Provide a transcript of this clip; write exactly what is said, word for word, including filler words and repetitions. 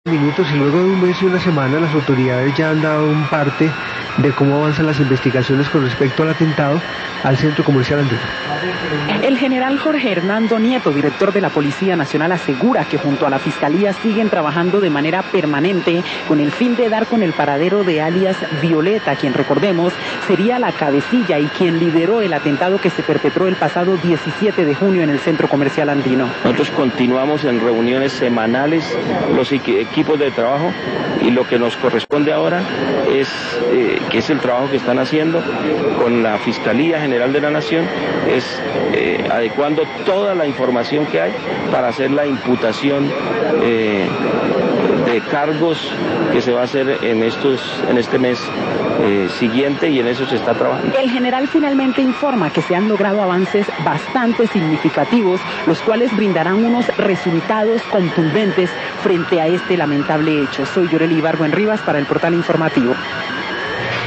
Minutos y luego de un mes y una semana las autoridades ya han dado un parte de cómo avanzan las investigaciones con respecto al atentado al centro comercial andino. El general Jorge Hernando Nieto, director de la Policía Nacional, asegura que junto a la Fiscalía siguen trabajando de manera permanente con el fin de dar con el paradero de alias Violeta, quien recordemos sería la cabecilla y quien lideró el atentado que se perpetró el pasado diecisiete de junio en el centro comercial andino. Nosotros continuamos en reuniones semanales los equipos de trabajo y lo que nos corresponde ahora es eh, que es el trabajo que están haciendo con la Fiscalía General de la Nación, es eh, adecuando toda la información que hay para hacer la imputación eh, de cargos que se va a hacer en estos en este mes eh, siguiente, y en eso se está trabajando. El general finalmente informa que se han logrado avances bastante significativos, los cuales brindarán unos resultados contundentes frente a este lamentable hecho. Soy Yoreli Ibargüen Rivas para el Portal Informativo.